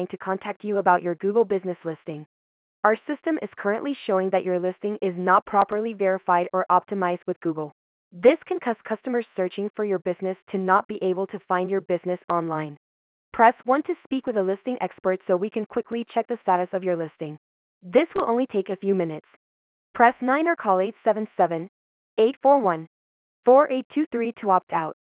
to contact you about your Google business listing. Our system is currently showing that your listing is not properly verified or optimized with Google. This can cause customers searching for your business to not be able to find your business online. Press 1 to speak with a listing expert so we can quickly check the status of your listing. This will only take a few minutes. Press 9 or call 877 841 4823 to opt out.